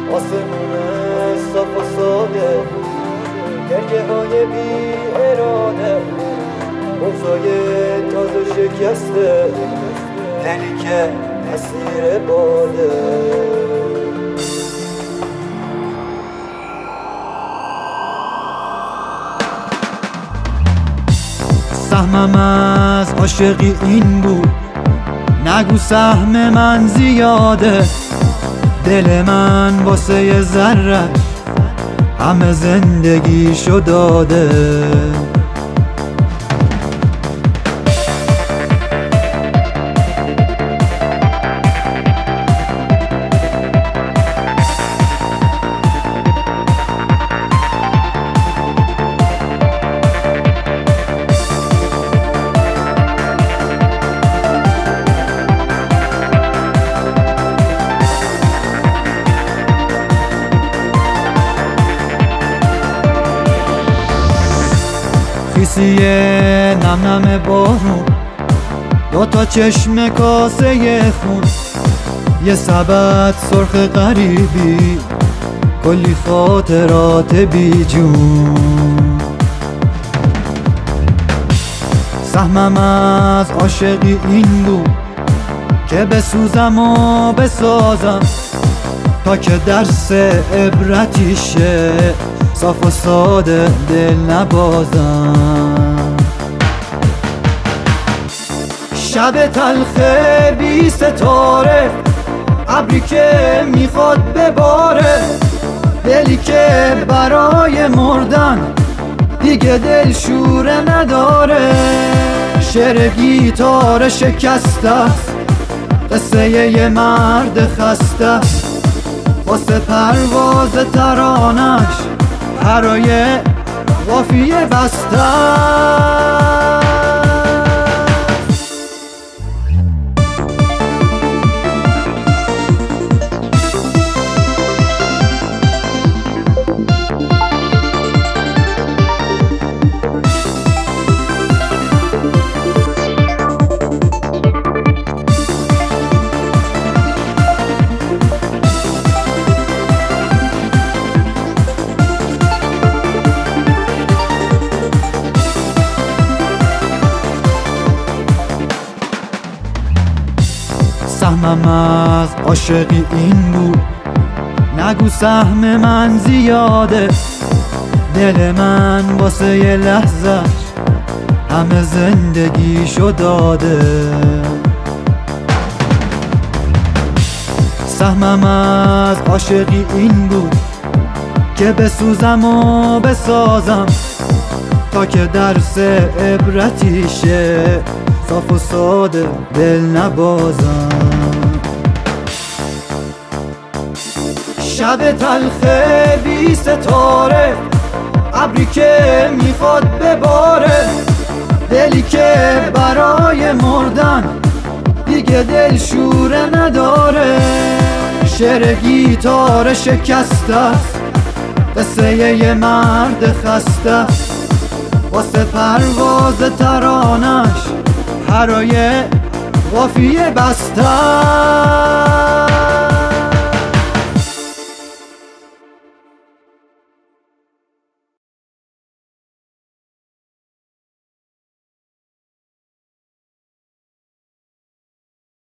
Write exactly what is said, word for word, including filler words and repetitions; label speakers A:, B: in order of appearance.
A: آسمون صاف و ساده، گرگه های بی اراده، بغضای تازه شکسته، دلی که اسیر باده.
B: سهمم از عاشقی این بود، نگو سهم من زیاده. دل من واسه یه ذره همه زندگیشو داده. خیسی نم نم بارون، دو تا چشم کاسه خون، یه سبد سرخ غریبی، کلی خاطرات بی جون. سهمم از عاشقی این بود که بسوزم و بسازم، تا که درس عبرتیشه صاف و ساده دل نبازم. شب تلخ بی ستاره، ابری که میخواد بباره، دلی که برای مردن دیگه دل شوره نداره. شعر گیتار شکسته است، قصه یه مرد خسته است، واسه پرواز ترانش هرای قافیه بسته. سهمم از عاشقی این بود، نگو سهم من زیاده. دل من واسه یه لحظه‌ش همه زندگیشو داده. سهمم از عاشقی این بود که بسوزم و بسازم، تا که درس عبرتیشه صاف و ساده دل نبازم. شب تلخ بی ستاره، ابری که میخواد بباره، دلی که برای مردن دیگه دل شوره نداره. شعر گیتار شکسته است، قصه یه مرد خسته است، واسه پرواز ترانش هرای قافیه بسته.